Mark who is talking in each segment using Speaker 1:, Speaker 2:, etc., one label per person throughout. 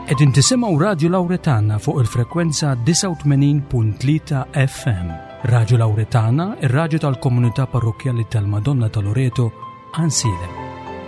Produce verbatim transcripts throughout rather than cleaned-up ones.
Speaker 1: Qegħdin tisimgħu Radju Lawretana fuq il-frekwenza disa' u tmenin punt tlieta F M. Radju Lawretana, ir-radju tal-Komunità Parrokjali tal-Madonna ta' Loreto, Ansilem.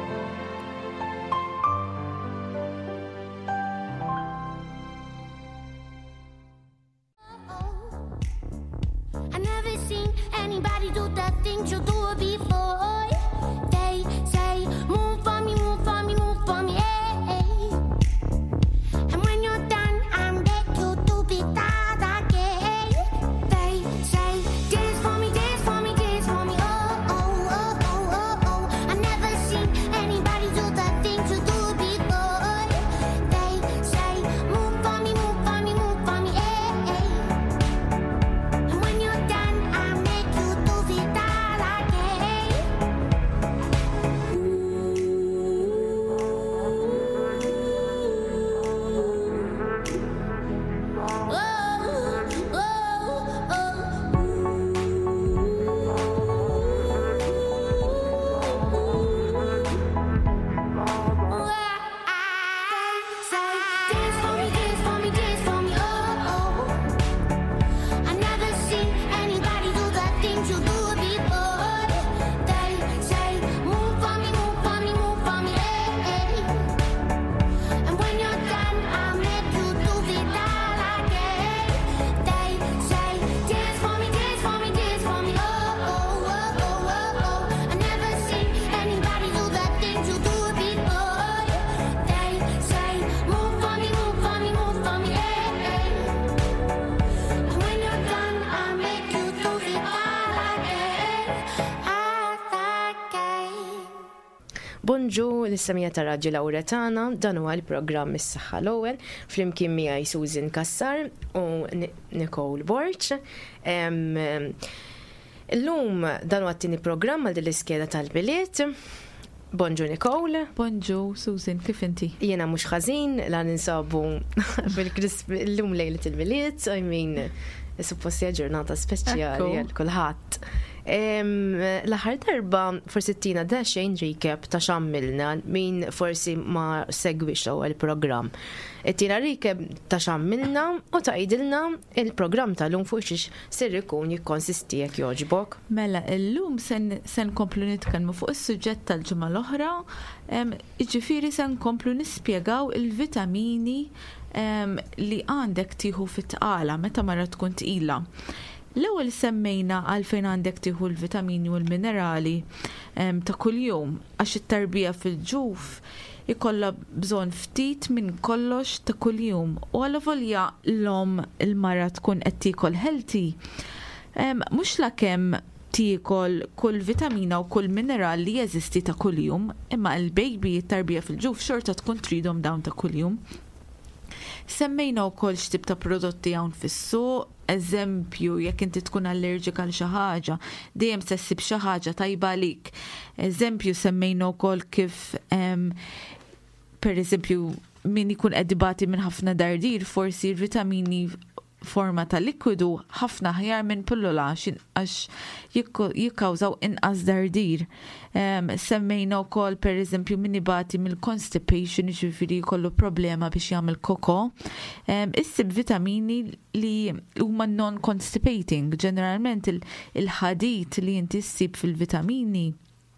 Speaker 2: Bonġu l-istamija ta' Radju Lawretana, dan huwa l-programm Is-Saħħa l-ewwel, flimkien miegħi Susan Kassar u Nicole Borch. Illum dan huwa t-tieni programm għal din l-iskeda tal-biliet. Bonġu Nicole.
Speaker 3: Bonġu Susan, kif inti?
Speaker 2: Jiena mhux ħażin, la ninsabu bil-krisp illum lejlet il-biliet, I mean supposti ġurnata speċjali għal kulħadd. L-aħħar darba forsi tina da xejn recap ta' xammilna min forsi ma segwix il programm. Tina recap ta' xammilna u tgħidilna il-programm tal-lum fuq xiex ser ikun jikkonsisti jekk jogħġbok.
Speaker 3: Mela, illum se nkomplu nitkellmu fuq is-suġġett tal-ġimgħa l-oħra, jiġifieri se nkomplu nispjegaw il-vitamini li għandek tieħu fit-tqala meta mara tkun tqila. L-ewwel semmejna għalfejn għandek tieħu l-vitamini u l-minerali ta' kuljum għax it-tarbija fil-ġuf ikollha bżonn ftit minn kollox ta' kuljum u għalavolja l-om il-mara tkun qed tiekol healthy. Mhux lakemm tiekol kull vitamina u kull mineral li jeżisti ta' kuljum, imma l-baby it-tarbija fil-ġuf xorta tkun tridhom dawn ta' kuljum. Semmejna wkoll x'tip ta' prodotti hawn fis-suq, eżempju jekk inti tkun allerġika għal xi ħaġa, dejjem se ssib xi ħaġa tajba għalik. Eżempju semmejna wkoll kif pereżempju min ikun qed ibati minn ħafna dardir forsi l-vitamini forma ta' likwidu ħafna ħjar minn pillola għax jikkawżaw inqas dardir. Semmejna wkoll pereżempju min ibati mill-constipation, jiġifieri jkollu problema biex jagħmel koko. Issib vitamini li huma non-constipating. Ġeneralment il-ħadid li inti ssib fil-vitamini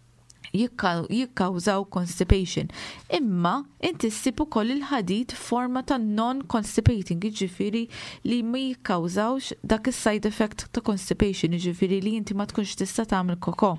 Speaker 3: jikkawżaw constipation. Imma inti ssib ukoll il-ħadid forma ta' non-constipating, jiġifieri li ma jikkawżawx dak is-side effect ta' constipation, jiġifieri li inti ma tkunx tista' tagħmel koko.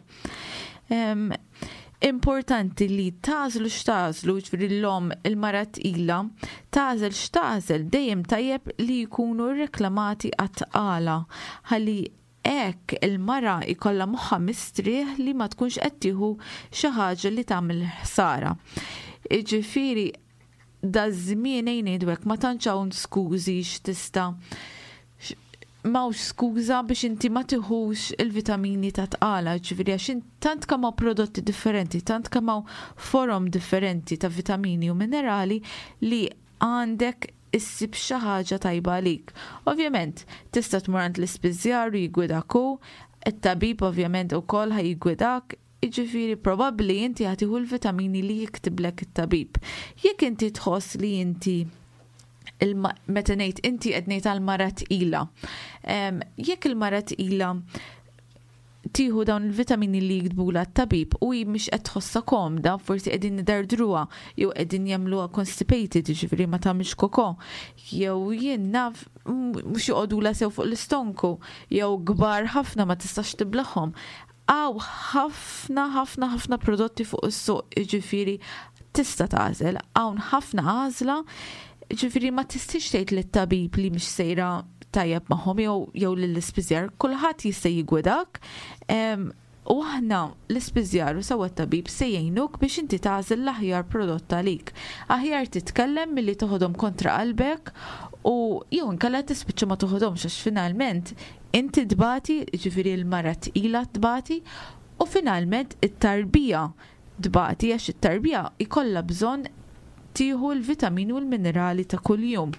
Speaker 3: Importanti li tażlu x'tażlu, jiġifieri l-om il-mara tqila, tażel x'tażel dejjem tajjeb li jkunu rreklamati għat-tqala ħalli hekk il-mara jkollha moħħha mistrieħ li ma tkunx qed tieħu xi ħaġa li tagħmel ħsara. Jiġifieri da żmien ngħidu hekk ma tantx hawn skużi x'tista' m'hawnx skuża biex inti ma tieħux il-vitamini ta' tqala, ġifieri għax tant kemm hawn prodotti differenti, tant kemm hawn forom differenti ta' vitamini u minerali li għandek issib xi ħaġa tajba għalik. Ovvjament, tista' tmur għand l-ispiżjar u jgwidaku, it-tabib ovvjament ukoll ħajgwidak, jiġifieri probabbli inti ħatiħu l-vitamini li jiktiblek it-tabib. Jekk inti tħoss li inti meta ngħid inti qed ngħid għall-mara tqila. Jekk il-mara tqila tieħu dawn il-vitamini li jiktbula t-tabib u hi mhix qed tħossha komda, forsi qegħdin nidardruha jew qegħdin jagħmluha constipated, jiġifieri ma tagħmilx koko, jew jien naf mhux joqogħdula sew fuq l-istonku, jew kbar ħafna ma tistax tiblaħhom. Aw ħafna ħafna ħafna prodotti fuq is-suq, jiġifieri tista' tagħżel, hawn ħafna għażla, jiġifieri ma tistix tgħid lit-tabib li mhix sejra tajjeb magħhom jew jew lill-ispiżjar, kulħadd jista' jigwedak. U aħna l-ispiżjar u sewwa t-tabib se jgħinuk biex inti tagħżel l-aħjar prodott għalik. Aħjar titkellem milli toħodhom kontra qalbek u jew inkella tispiċċa ma toħodhomx għax finalment inti tbati, jiġifieri l-mara tqila tbati u finalment it-tarbija tbati għax it-tarbija ikollha bżonn tieħu l-vitamini u l-minerali ta' kuljum.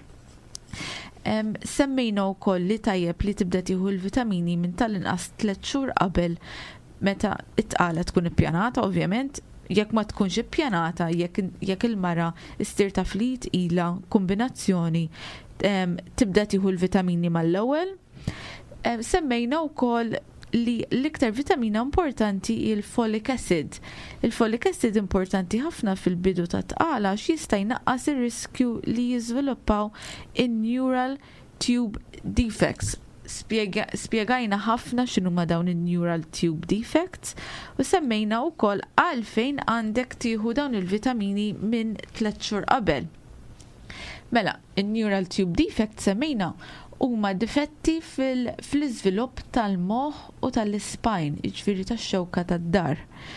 Speaker 3: Um, semmejna wkoll li tajjeb li tibda tieħu l-vitamini minn tal-inqas tliet xhur qabel meta it-tqala tkun ippjanata, ovvjament jekk ma tkunx ippjanata, jekk jekk il-mara issir ta' flit ila kombinazzjoni um, tibda tieħu l-vitamini mal-ewwel. Um, semmejna wkoll li l-iktar vitamina importanti il-folic acid. Il-folic acid importanti ħafna fil-bidu ta' tqala x'jista' jnaqqas ir-riskju li jiżviluppaw in-neural tube defects. Spjegajna ħafna x'inhuma dawn in-neural tube defects u semmejna wkoll għalfejn għandek tieħu dawn il-vitamini minn tliet xhur qabel. Mela, in-neural tube defects semmejna huma difetti fil-iżvilupp tal-moħħ u tal-ispajn, jiġifieri tax-xewka tad-dar.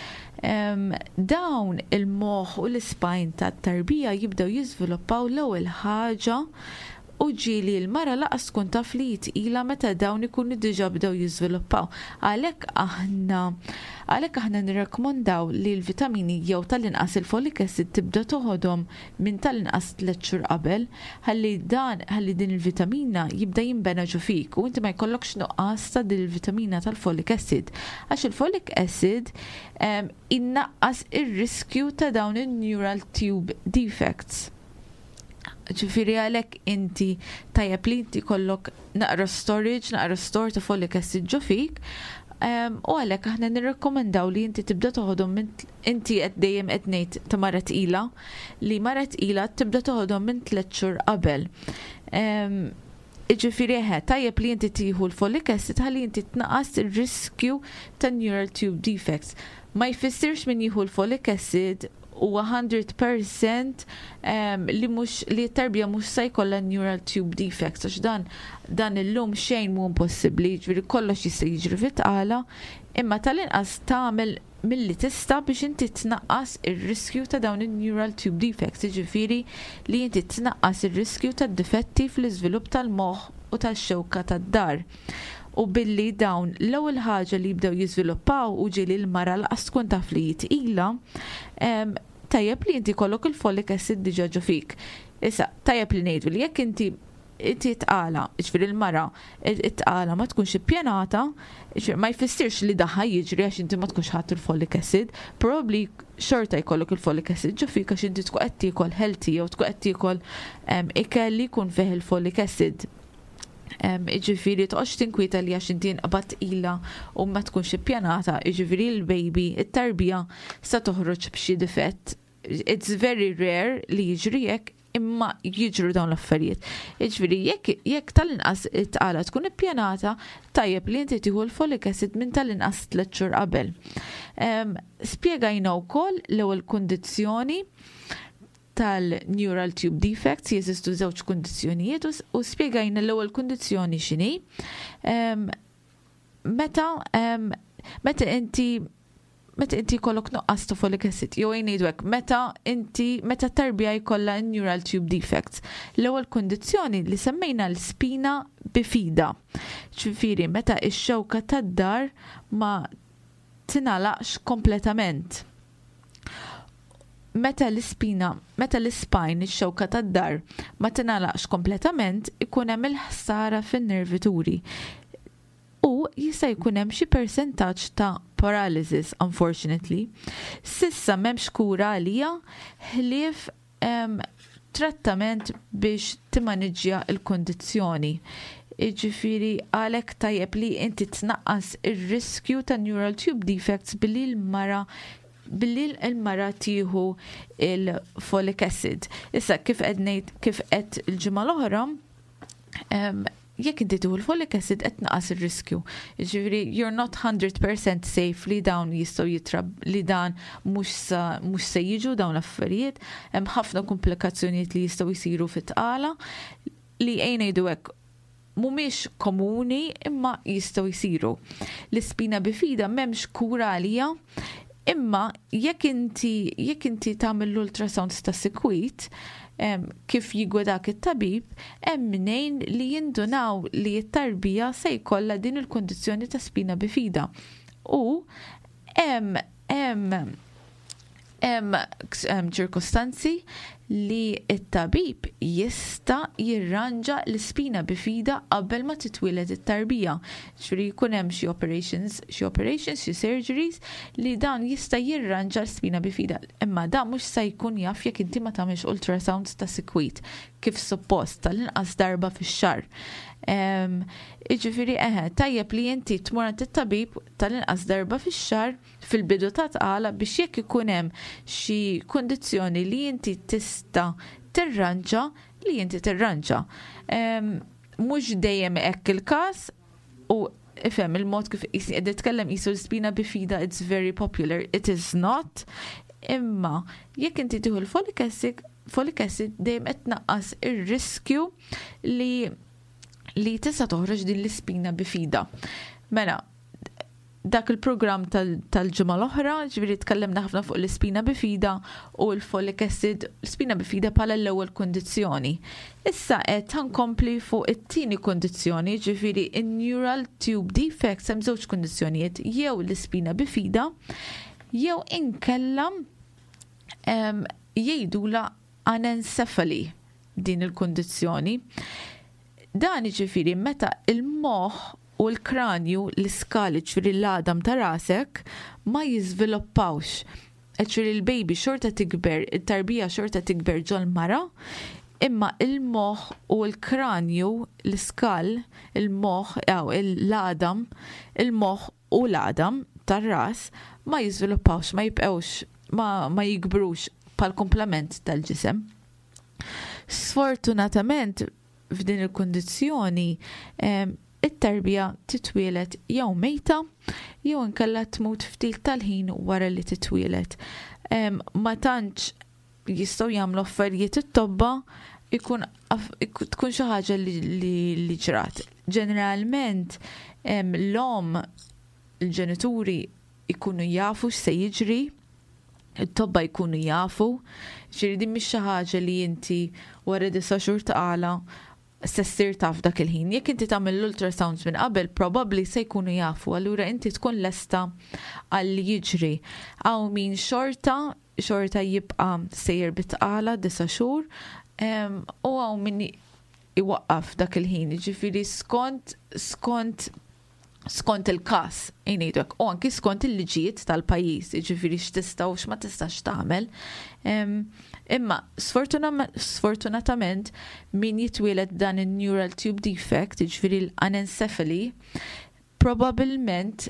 Speaker 3: Um, dawn il-moħħ u l-ispajn tat-tarbija jibdew jiżviluppaw l-ewwel ħaġa u ġieli l-mara laqas tkun taf li tqila meta dawn ikunu diġà bdew jiżviluppaw. Għalhekk aħna għalhekk aħna nirrakkomandaw li l-vitamini jew tal-inqas il-folic acid tibda toħodhom minn tal-inqas tliet xhur qabel ħalli dan ħalli din il-vitamina jibda jinbeneġu fik u inti ma jkollokx nuqqas ta' din il-vitamina tal-folic acid għax il-folic acid um, innaqqas ir-riskju ta' dawn in-neural tube defects. Ġifieri għalhekk inti tajjeb li inti kollok naqra storage, naqra store ta' folic acid ġo fik. Um, u għalhekk aħna nirrakkomandaw li inti tibda toħodhom minn inti qed dejjem qed ngħid ta' mara tqila li mara tqila tibda toħodhom minn tliet xhur qabel. Um, Ġifieri eħe tajjeb li inti tieħu l-folic acid ħalli inti tnaqqas ir-riskju ta' neural tube defects. Ma jfissirx min jieħu l-folic acid u one hundred percent um, li mux li t-tarbija mux sa jkollha neural tube defects għax dan dan illum xejn mu impossibbli, ġifieri kollox jista' jiġri fit-tqala, imma tal-inqas tagħmel milli tista' biex inti tnaqqas ir-riskju ta' dawn in-neural tube defects, ġifieri li inti tnaqqas ir-riskju tad-difetti fl-iżvilupp tal-moħħ u tax-xewka tad-dar. U billi dawn l-ewwel ħaġa li jibdew jiżviluppaw u ġieli l-mara laqas tkun taf li tqila, um, tajjeb li inti kollok il-folic acid diġà ġo fik. Issa, tajjeb li ngħidu li jekk inti inti tqala, ġifieri l-mara tqala ma tkunx ippjanata, ma jfissirx li daħħa jiġri għax inti ma tkunx ħadd il-folic acid, probably xorta jkollok il-folic acid ġo fik għax inti tkun qed tiekol healthy jew tkun qed tiekol um, ikel li jkun fih il-folic acid. Um, iġifiri toqgħodx tinkwita li għax inti nqabad ila u ma tkunx ippjanata, iġifiri l-baby it-tarbija sa toħroġ b'xi difett. It's very rare li jiġri hekk imma jiġru dawn l-affarijiet. Iġifiri jekk jekk tal-inqas it-tqala tkun ippjanata tajjeb li inti tieħu l-folic acid minn tal-inqas tliet xhur qabel. Um, Spjegajna wkoll l-ewwel kundizzjoni tal-neural tube defects, jeżistu żewġ kundizzjonijiet u spjegajna l-ewwel kundizzjoni x'inhi. Um, meta um, meta inti meta inti jkollok nuqqas ta' folic acid, jew ngħidu hekk, meta inti meta tarbija jkollha neural tube defects. L-ewwel kundizzjoni li semmejna l-spina bifida. Ġifieri meta x-xewka tad-dar ma tingħalaqx kompletament. Meta l-ispina, meta l-ispine, ix-xewka tad-dar ma tingħalaqx kompletament, ikun hemm il-ħsara fin-nervituri. U jista' jkun hemm xi persentaġġ ta' paralysis, unfortunately. Sissa m'hemmx kura għalija ħlief um, trattament biex timmaneġġja l-kondizzjoni. Ġifiri għalhekk tajjeb li inti tnaqqas ir-riskju ta' neural tube defects billi l-mara billi l-mara tieħu il-folic acid. Issa kif qed ngħid kif qed il-ġimgħa l-oħra, jekk inti tieħu l-folic acid qed tnaqqas ir-riskju. Ġifieri you're not one hundred percent safe li dawn jistgħu jitrab li dan mhux sa mhux se jiġu dawn l-affarijiet, hemm ħafna komplikazzjonijiet li jistgħu jsiru fit-tqala li ngħidu hekk mhumiex komuni imma jistgħu jsiru. L-ispina bifida m'hemmx kura għalija, imma jekk inti jekk inti tagħmel l-ultrasounds ta' sikwit, Um, kif jigwadak it-tabib, hemm minejn li jindunaw li t-tarbija se jkollha din il-kondizzjoni ta' spina bifida. U hemm hemm hemm ċirkostanzi li t-tabib jista' jirranġa l-spina bifida qabel ma titwieled it-tarbija. Ġifieri jkun hemm xi operations, xi operations, xi surgeries li dan jista' jirranġa l-spina bifida. Imma dan mhux se jkun jaf jekk inti ma tagħmilx ultrasounds ta' sikwit kif suppost tal-inqas darba fix-xahar. Um, Iġifieri eħe, tajjeb li inti tmur għand it-tabib tal-inqas darba fix-xahar fil-bidu ta' tqala biex jekk ikun hemm xi kundizzjoni li inti tista' tirranġa li inti tirranġa. Um, mhux dejjem hekk il-każ u ifhem il-mod kif qed titkellem qisu l-spina bifida it's very popular, it is not. Imma jekk inti tieħu l-folic acid, folic acid dejjem qed tnaqqas ir-riskju li li tista' toħroġ din l-ispina bifida. Mela, dak il-programm tal-ġimgħa l-oħra, ġifieri tkellimna ħafna fuq l-ispina bifida u l-folic acid, l-ispina bifida bħala l-ewwel kundizzjoni. Issa qed ħankompli fuq it-tieni kundizzjoni, ġifieri in-neural tube defects hemm żewġ kundizzjonijiet, jew l-ispina bifida, jew inkella jgħidula anencephaly din il-kundizzjoni. Dan ġifiri meta il-moħ u l-kranju l-iskali ġifiri l-għadam ta' rasek ma jizviluppawx. Ġifiri l-baby xorta tikber, il-tarbija xorta tikber ġol mara, imma il-moħ u l-kranju l-iskal, il-moħ, jaw, l-għadam, il-moħ u l-għadam tar ras ma jizviluppawx, ma jibqewx, ma, ma jikbrux pal komplement tal-ġisem. Sfortunatament, f'din il-kondizzjoni it-tarbija titwielet jew mejta jew inkella tmut ftit tal-ħin wara li titwielet. Ma tantx jistgħu jagħmlu affarijiet it-tobba ikun tkun xi ħaġa li ġrat. Ġeneralment l-om il-ġenituri ikunu jafu x'se jiġri, it-tobba jkunu jafu, ġifieri din mhix xi ħaġa li inti wara disa xhur taqala se ssir taf dak il-ħin. Jekk inti tagħmel l-ultrasounds minn qabel, probabbli se jkunu jafu, allura inti tkun lesta għal jiġri. Aw min xorta, xorta jibqa' sejjer bitqala disa xhur, u għaw min iwaqqaf dak il-ħin. Ġifieri skont skont skont il-każ ngħidlek, u anki skont il-liġijiet tal-pajjiż, jiġifieri x'tista' u x'ma tistax tagħmel. Imma sfortunatament min jitwieled dan il-neural tube defect, jiġifieri l-anencephaly, probabbilment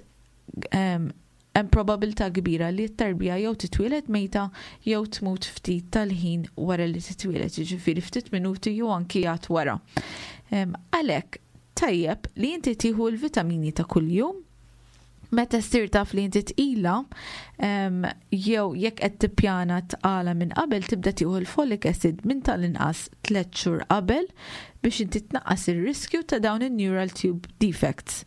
Speaker 3: hemm probabilità kbira li t-tarbija jew titwieled mejta jew tmut ftit tal-ħin wara li titwieled, jiġifieri ftit minuti jew anki għad wara. Għalhekk tajjeb li inti tieħu l-vitamini ta' kuljum, meta ssir taf li inti tqila, jew jekk qed tippjana tqala minn qabel tibda tieħu l-folic acid minn tal-inqas tliet xhur qabel biex inti tnaqqas ir-riskju ta' dawn in-neural tube defects.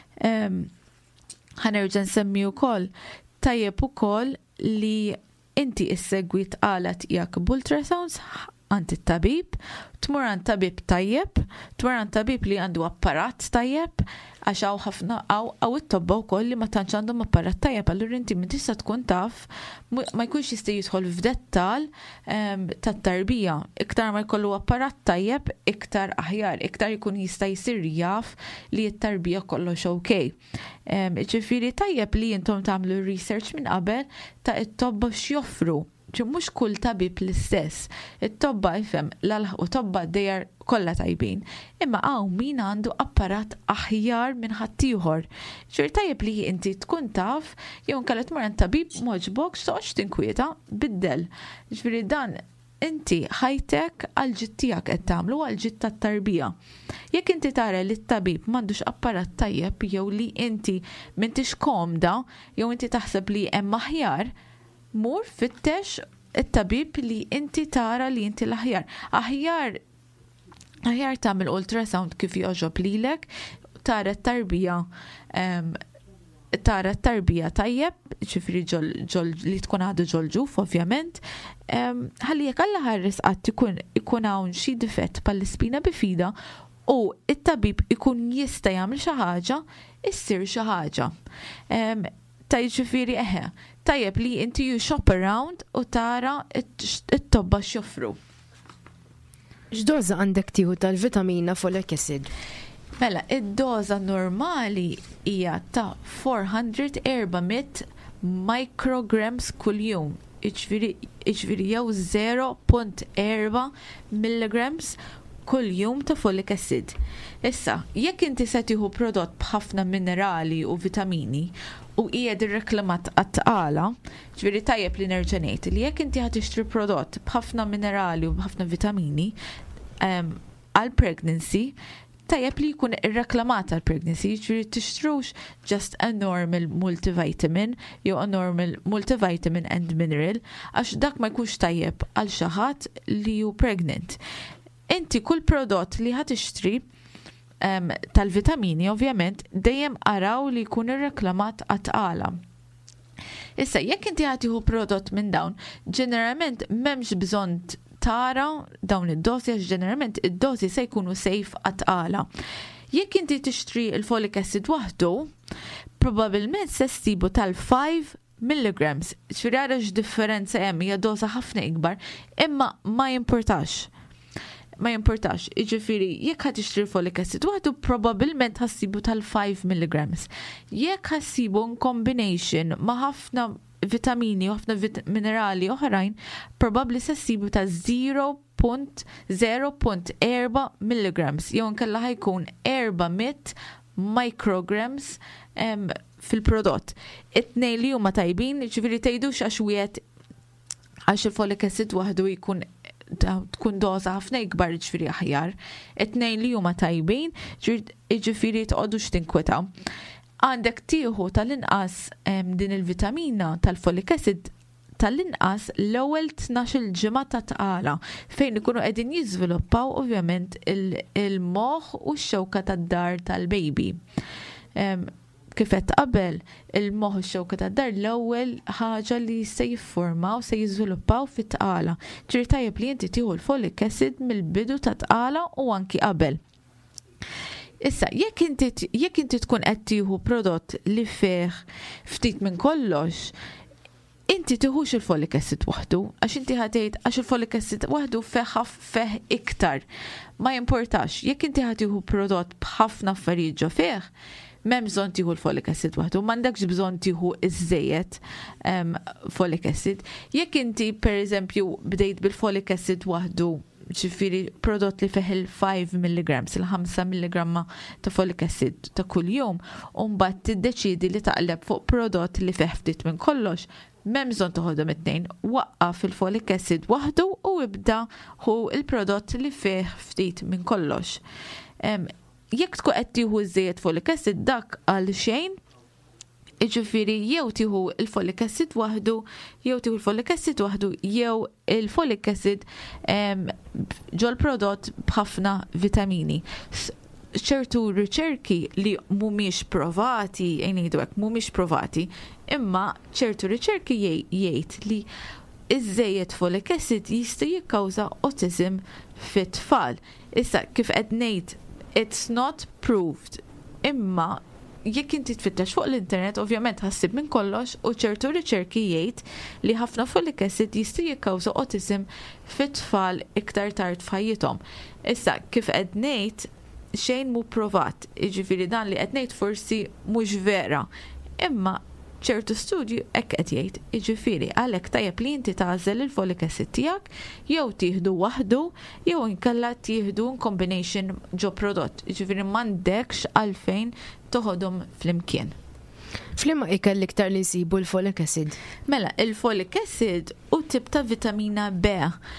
Speaker 3: Ħanerġa' nsemmi wkoll tajjeb ukoll li inti issegwi tqala tiegħek b'ultrasounds għand it-tabib, tmur għand tabib tajjeb, tmur għand tabib li għandu apparat tajjeb, għax hawn ħafna hawn it-tobba wkoll li ma tantx għandhom apparat tajjeb, allura inti min tista' tkun taf ma jkunx jista' jidħol f'dettall tat-tarbija. Iktar ma jkollu apparat tajjeb, iktar aħjar, iktar jkun jista' jsir jaf li t-tarbija kollox okej. Ġifieri tajjeb li intom tagħmlu research minn qabel ta' it-tobba x'joffru ċi mhux kull tabib l-istess. It-tobba ifhem l-alħ u tobba dejjar kollha tajbin. Imma hawn min għandu apparat aħjar minn ħaddieħor. Ġifieri tajjeb li inti tkun taf jew inkella tmur għand tabib m'għoġbok x'toqgħodx tinkwieta biddel. Ġifieri dan inti ħajtek għal ġid tiegħek qed tagħmlu għal ġid tat-tarbija. Jekk inti tara li t-tabib m'għandux apparat tajjeb jew li inti m'intix komda jew inti taħseb li hemm aħjar, mur fittex it-tabib li inti tara li inti l-aħjar. Aħjar aħjar tagħmel ultrasound kif jogħġob lilek, tara t-tarbija um, tara t-tarbija tajjeb, ġifri ġol, ġol li tkun għadu ġolġuf, ovvjament, ħalli jekk alla ħarris qatt ikun ikun hawn xi difett pal-ispina bifida u it-tabib ikun jista' jagħmel xi ħaġa, issir xi ħaġa. Taj ġifieri eħe, tajjeb li inti you shop around u tara it-tobba x'joffru.
Speaker 2: X'doża għandek tieħu tal-vitamina folic acid?
Speaker 3: Mela, id-doza normali hija ta' four hundred micrograms kull jum. Iġviri jew zero punt four milligrams kull jum ta' folic acid. Issa, jekk inti se tieħu prodott b'ħafna minerali u vitamini u qiegħed irreklamat għat-tqala, ġifieri tajjeb li nerġa' ngħid li jekk inti ħad tixtri prodott b'ħafna minerali u b'ħafna vitamini għal pregnancy, tajjeb li jkun irreklamat għal pregnancy, ġifieri tixtrux just a normal multivitamin jew a normal multivitamin and mineral għax dak ma jkunx tajjeb għal xi ħadd li hu pregnant. Inti kull prodott li ħad tixtri um, tal-vitamini ovvjament dejjem araw li jkun irreklamat għat-tqala. Issa, jekk inti ħad tieħu prodott minn dawn, ġeneralment m'hemmx bżonn tara dawn id-dosi għax ġeneralment id-dosi se jkunu safe għat-tqala. Jekk inti tixtri il-folic acid waħdu, probabbilment se ssibu tal-five milligrams. Ġifieri ara x'differenza hemm hija dosa ħafna ikbar, imma ma jimportax. Ma jimportax. Jiġifieri jekk ħad tixtri folic acid waħdu, probabbilment ħassibu tal-five milligrams. Jekk ħassibu in combination ma' ħafna vitamini u ħafna vit minerali oħrajn, probabbli se ssibu ta' zero punt zero punt four milligrams, jew inkella ħajkun four hundred micrograms um, fil-prodott. It-tnejn li huma tajbin, ġifieri tgħidux għax wieħed għax il-folic acid waħdu jkun tkun doza ħafna ikbar ġifieri aħjar. It-tnejn li huma tajbin, ġifieri tqogħdux tinkwetaw. Għandek tieħu tal-inqas din il-vitamina tal-folic acid tal-inqas l-ewwel tnax-il ġimgħa ta' tqala fejn ikunu qegħdin jiżviluppaw ovvjament il-moħħ u x-xewka tad-dar tal-baby. Kif qed qabel, il-moħħ u x-xewka tad-dar l-ewwel ħaġa li se jiffurmaw se jiżviluppaw fit-tqala. Ġifieri tajjeb li inti tieħu l-folic acid mill-bidu ta' tqala u anki qabel. Issa, jekk inti jekk inti tkun qed tieħu prodott li fih ftit minn kollox, inti tieħux il-folic acid waħdu, għax inti ħadejt għax il-folic acid waħdu feħ feħ iktar. Ma jimportax, jekk inti ħad tieħu prodott b'ħafna affarijiet ġo fih, m'hemm bżonn tieħu l-folic acid waħdu, m'għandekx bżonn tieħu iż-żejjed um, folic acid. Jekk inti pereżempju bdejt bil-folic acid waħdu, ġifieri prodott li fih il-five milligrams, il-five milligramma ta' folic acid ta' kull jum, u mbagħad tiddeċiedi li taqleb fuq prodott li fih ftit minn kollox, m'hemm bżonn toħodhom it-tnejn, waqqaf il-folic acid waħdu u ibda hu il-prodott li fih ftit minn kollox. Um, jekk tkun qed tieħu żejjed folic acid dak għal xejn, Iġifieri jew tieħu il-folic acid waħdu, jew tieħu il-folic acid waħdu, jew il-folic acid ġol prodott b'ħafna vitamini. ċertu riċerki li mhumiex provati, ngħidu hekk mhumiex provati, imma ċertu riċerki jgħid li iż-żejjed folic acid jista' jikkawża autism fit-tfal. Issa kif qed ngħid, it's not proved, imma jekk inti tfittex fuq l-internet, ovvjament ħassib minn kollox u ċertu riċerki jgħid li ħafna folic acid jista' jikkawża autism fit-tfal iktar tard f'ħajjithom. Issa kif qed ngħid xejn mhu provat, jiġifieri dan li qed ngħid forsi mhux vera, imma ċertu studju hekk qed jgħid, jiġifieri għalhekk tajjeb li inti tagħżel il-folic acid tiegħek jew tieħdu waħdu jew inkella tieħdu combination ġo prodott. Jiġifieri m'għandekx għalfejn toħodhom flimkien.
Speaker 2: Flimma ikel iktar li jsibu l-folic acid?
Speaker 3: Mela, il-folic acid u tip ta' vitamina B.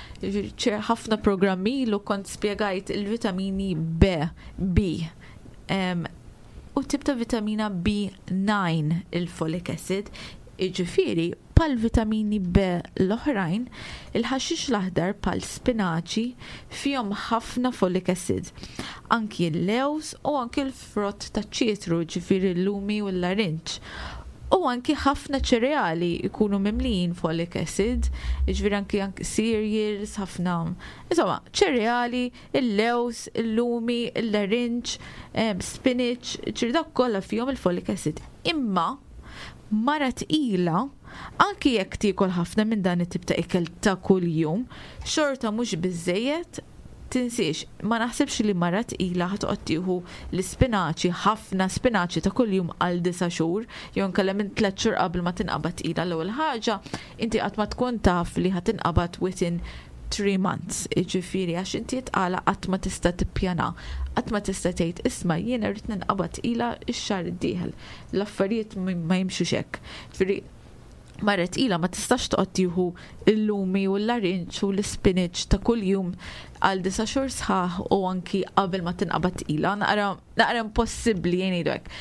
Speaker 3: ħafna programmi lu kont spjegajt il-vitamini B, B. Um, u tip ta' vitamina B nine il-folic acid, iġifieri pal vitamini B l-oħrajn, il-ħaxix l-aħdar pal spinaċi fihom ħafna folic acid. Anki l-lews u anki l-frott ta' ċietru, ġifieri l-lumi u l-larinċ. U anki ħafna ċereali jkunu mimlijin folic acid, ġifieri anki anki cereals, ħafna. Insomma, ċereali, il-lews, il-lumi, il-larinċ, spinach, ċir dak kollha fihom il-folic acid. Imma mara tqila, anki jekk tiekol ħafna minn dan it-tip ta' ikel ta' kuljum, xorta mhux biżejjed, tinsiex, ma naħsibx li mara tqila ħatoqgħod tieħu l-spinaċi, ħafna spinaċi ta' kuljum għal disa' xhur, jew inkella minn tliet xhur qabel ma tinqabad tqila l-ewwel ħaġa, inti qatt ma tkun taf li ħatinqabad within three months, iġifieri għax inti tqala qatt ma tista' tippjana, qatt ma tista' tgħid isma' jiena rrid ninqabad tqila x-xahar id-dieħel. L-affarijiet ma jimxux hekk. Ġifieri mara tqila ma tistax toqgħod tieħu il-lumi u l-larinċ u l-spinach ta' kuljum għal disa' xhur sħaħ u anki qabel ma tinqabad tqila. Naqra naqra impossibbli jien ngħidu hekk.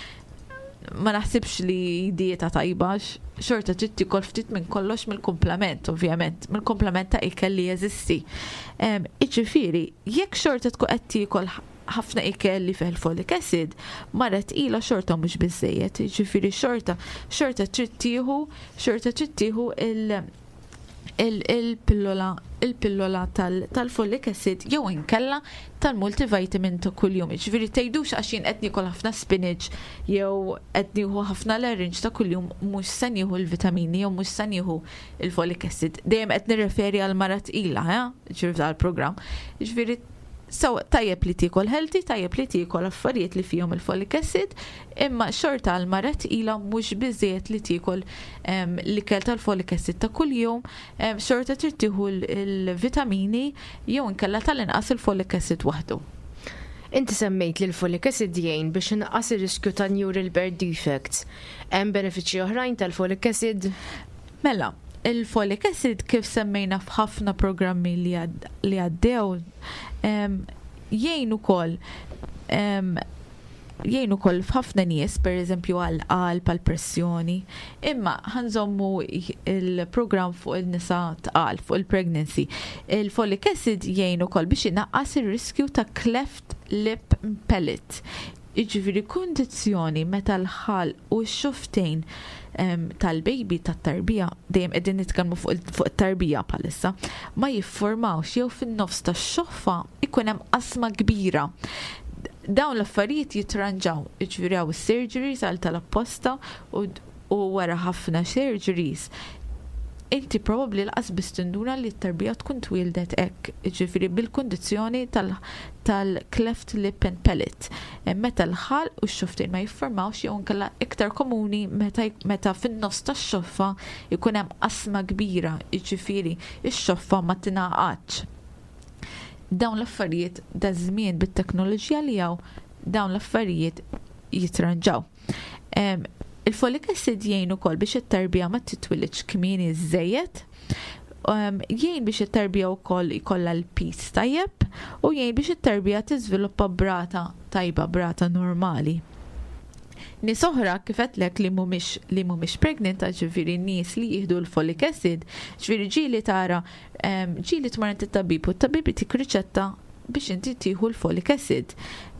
Speaker 3: Ma naħsibx li dieta tajba, xorta trid tikol ftit minn kollox mill-komplement, ovvjament, mill-komplement ta' ikel li jeżisti. Iġifieri, jekk xorta tkun qed tikol ħafna ikel li fih il-folic acid, mara tqila xorta mhux biżejjed, jiġifieri xorta xorta trid tieħu, xorta trid tieħu il il-pillola il-pillola tal-folic acid jew inkella tal-multivitamin ta' kuljum. Jiġifieri tgħidux għax jien qed niekol ħafna spinach jew qed nieħu ħafna larinġ ta' kuljum mhux se nieħu l-vitamini jew mhux se nieħu il-folic acid. Dejjem qed nirreferi għal mara tqila, ha? Ġifieri tal-programm. Jiġifieri So, tajjeb li tikol healthy, tajjeb li tikol affarijiet li fihom il-folic acid, imma xorta għal mara tqila mhux biżejjed li tikol um, l-ikel tal-folic acid ta' kuljum, um, xorta trid tieħu l-vitamini jew inkella tal-inqas il-folic acid waħdu.
Speaker 2: Inti semmejt li l-folic acid jgħin biex inqas ir-riskju ta' neural birth defects. Hemm benefiċċji oħrajn tal-folic acid?
Speaker 3: Mela, il-folic acid kif semmejna f'ħafna programmi li għaddew jgħin ukoll jgħin ukoll f'ħafna nies, pereżempju għal qalb, għal pressjoni, imma ħanżommu il-programm fuq il-nisa tqal, fuq il-pregnancy. Il-folic acid jgħin ukoll biex inaqqas ir-riskju ta' cleft lip palate. Iġifieri kundizzjoni meta l-ħal u x-xuftejn um, tal-baby tat-tarbija, dejjem qegħdin nitkellmu fuq it-tarbija bħalissa, ma jiffurmawx jew fin-nofs tax-xoffa ikun hemm qasma kbira. Dawn l-affarijiet jitranġaw, jiġifieri hawn is-surgeries għal tal-apposta u, u wara ħafna surgeries. Inti probabbli laqas biss tinduna li t-tarbija tkun twildet hekk, jiġifieri bil-kundizzjoni tal-cleft lip and palate. Meta l-ħal u x-xuftejn ma jiffurmawx jew inkella iktar komuni meta, meta fin-nofs tax-xoffa jkun hemm qasma kbira, jiġifieri x-xoffa ma tingħaqadx. Dawn l-affarijiet da żmien bit-teknoloġija li hawn dawn l-affarijiet jitranġaw. Il-folic acid jgħin ukoll biex it-tarbija ma titwilidx kmieni żejjed, jgħin biex it-tarbija wkoll ikollha l-peace tajjeb u jgħin biex it-tarbija tiżviluppa brata tajba, brata normali. Nies oħra kif qedlek li mhumiex li mhumiex pregnant, ġifieri nies li jieħdu l-folic acid, ġifieri ġieli tara ġieli tmar inti tabib u t-tabib itik riċetta biex inti tieħu l-folic acid.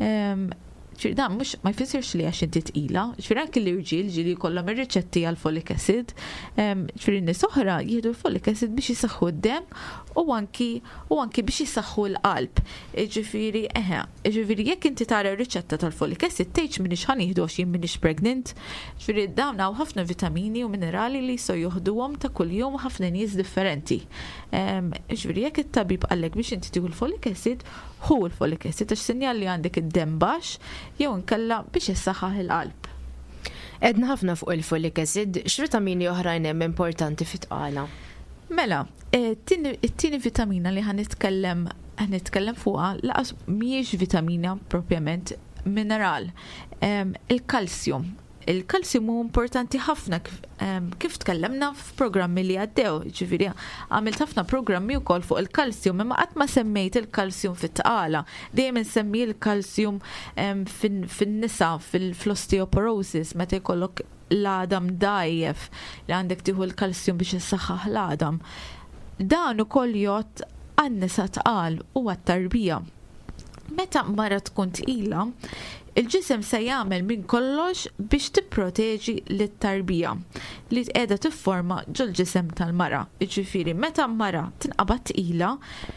Speaker 3: ċir dan mux ma jfissirx li għax inti tqila, ċir anki li rġil ġili kollha ir-riċetti għal folic acid, ċir nies oħra jieħdu l-folic acid biex jisaħħu d-dem u anki u anki biex jisaħħu l-qalb. Ġifieri eħe, ġifieri jekk inti tara r-riċetta tal-folic acid tgħidx minix ħan jieħdu għax jien minix pregnant, ġifieri dawn hawn ħafna vitamini u minerali li so joħduhom ta' kuljum ħafna nies differenti. Ġifieri jekk it-tabib qallek biex inti tieħu l-folic acid, hu l-folic acid għax sinjal li għandek id-dem baxx jew inkella biex jissaħħaħ il-qalb.
Speaker 2: Edna ħafna fuq il-folic acid, x'vitamini oħrajn hemm importanti fit-tqala?
Speaker 3: Mela, it-tieni vitamina li ħanitkellem ħanitkellem fuqha laqas mhijiex vitamina propjament mineral. Il-kalsjum. Il-kalsjum hu importanti ħafna kif tkellemna f'programmi li għaddew, ġifieri għamilt ħafna programmi wkoll fuq il-kalsjum, imma qatt ma semmejt il-kalsjum fit-tqala. Dejjem insemmi il-kalsjum fin-nisa fil-osteoporosis meta jkollok l-għadam dajjef li għandek tieħu l-kalsjum biex issaħħaħ l-għadam. Dan ukoll jgħod għan-nisa tqal u għat-tarbija. Meta mara tkun tqila, il-ġisem se jagħmel minn kollox biex tipproteġi lit-tarbija li qiegħda tifforma ġol-ġisem tal-mara. Jiġifieri meta mara tinqabad tqila,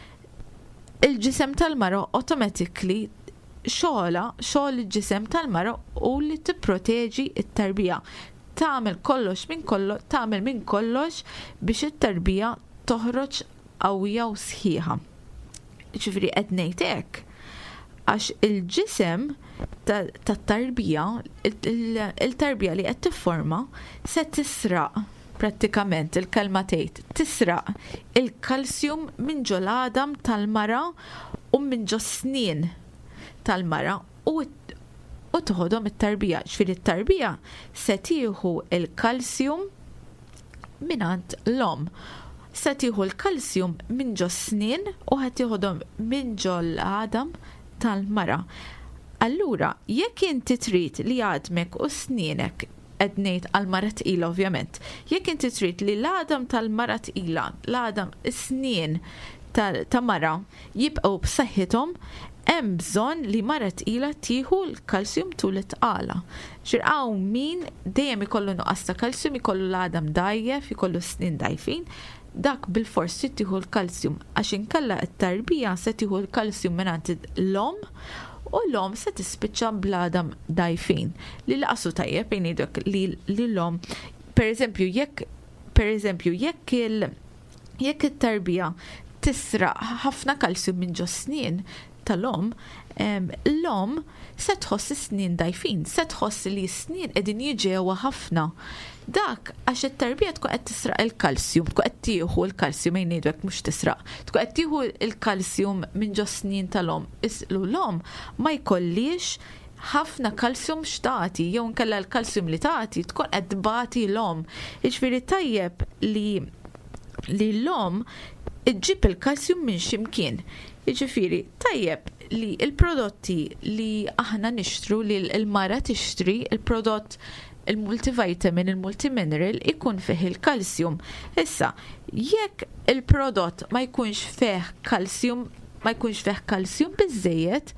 Speaker 3: il-ġisem tal-mara automatically xogħla xogħol il-ġisem tal-mara u li tipproteġi t-tarbija. Tagħmel kollox minn kollox, tagħmel minn kollox biex it-tarbija toħroġ qawwija u sħiħa. Jiġifieri qed ngħid hekk għax il-ġisem tat-tarbija, il-tarbija li qed tifforma se tisraq prattikament il-kelma tgħid tisraq il-kalsjum minn ġo l-għadam tal-mara u minn ġo snien tal-mara u toħodhom it-tarbija. Ġifieri it-tarbija se tieħu il-kalsjum mingħand l-om. Se tieħu l-kalsjum minn ġo snien u ħadd tieħodhom minn ġo l-għadam tal-mara. Allura, jekk inti trid li għadmek u snienek qed ngħid għall-mara tqila ovvjament, jekk inti trid li l-għadam tal-mara tqila, l-għadam is-snien ta' mara jibqgħu b'saħħithom, hemm bżonn li mara tqila tieħu l-kalsjum tul it-tqala. Xirqaw min dejjem ikollu nuqqas ta' kalsjum, ikollu l-għadam dajjef, ikollu snien dajfin, dak bil-forsi tieħu l-kalsjum għax inkella t-tarbija se tieħu l-kalsjum mingħand l-om u l-om se tispiċċa bl-għadam dajfin. Li laqsu tajjeb ngħidlek li l-om pereżempju jekk pereżempju jekk il jekk it-tarbija tisraq ħafna kalsjum minn ġo snien tal-om, l-om se tħoss is-snien dajfin, se tħoss li s-snien qegħdin jiġewa ħafna. Dak għax it-tarbija tkun qed tisraq il-kalsjum, tkun qed tieħu l-kalsjum ngħidlek mhux tisraq. Tkun qed tieħu l-kalsjum minn ġo snien tal-om. Islu l-om ma jkollix ħafna kalsjum xtati, jew nkella l-kalsjum li tagħti tkun qed tbagħti l-om. Jiġifieri tajjeb li li l-om iġġib il-kalsjum minn x'imkien. Jiġifieri tajjeb li il-prodotti li aħna nixtru li l-mara tixtri il-prodott il-multivitamin, il-multimineral ikun fih il-kalsjum. Issa, jekk il-prodott ma jkunx fih kalsjum, ma jkunx fih kalsjum biżejjed,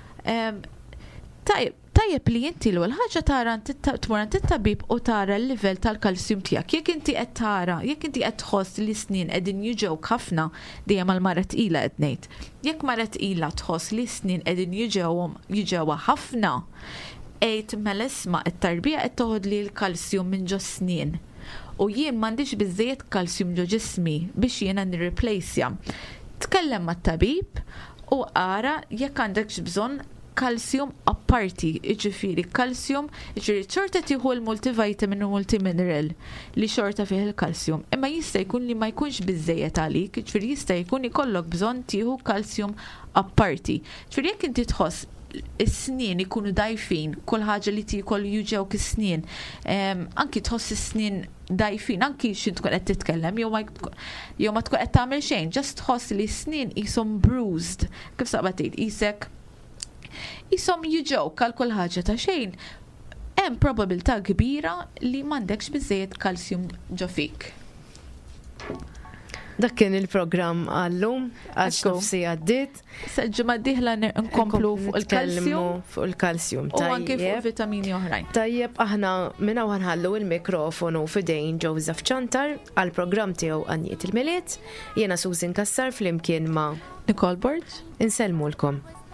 Speaker 3: tajjeb tajjeb li inti l-ħaġa tara tmur għand it-tabib u tara l-livell tal-kalsjum tiegħek. Jekk inti qed tara, jekk inti qed tħoss li snien qegħdin jiġewk ħafna dejjem għall-mara tqila qed ngħid. Jekk mara tqila tħoss li snien qegħdin jiġewhom jiġewha ħafna, ejt mela isma' it-tarbija qed toħod li l-kalsjum minn ġo snien. U jien m'għandix biżżejjed kalsjum ġo ġismi biex jiena nirreplacja. Tkellem mat-tabib u ara jekk għandekx bżonn kalsjum apparti, iġifieri kalsjum, iġifieri xorta tieħu l-multivitamin u multimineral li xorta fih il-kalsjum. Imma jista' jkun li ma jkunx biżżejjed għalik, iġifieri jista' jkun ikollok bżonn tieħu kalsjum apparti. Ġifieri jekk inti tħoss is-snien ikunu dajfin, kull ħaġa li tikol juġewk is-snien, anki tħoss is-snien dajfin, anki xi tkun qed titkellem jew ma jew ma tkun qed tagħmel xejn, ġast tħoss li s-snien qishom bruised, kif saqbad tgħid qisek jisom jiġew kal kull ħaġa ta' xejn, hemm probabilità kbira li m'għandekx biżżejjed kalsjum ġo fik.
Speaker 2: Dak kien il-programm għallum, għax nofsi għaddit.
Speaker 3: Saġġu d-dieħla nkomplu fuq il-kalsjum.
Speaker 2: Fuq il-kalsjum,
Speaker 3: u anke fuq vitamini oħrajn.
Speaker 2: Tajjeb, aħna minna ħanħallu il-mikrofonu fidejn Joseph Ċantar għal-programm tiegħu Għannijiet il-Miliet. Jiena Susan Kassar flimkien ma'
Speaker 3: Nicole Borg.
Speaker 2: Inselmulkom.